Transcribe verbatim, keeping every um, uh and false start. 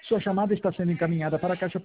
Sua chamada está sendo encaminhada para a caixa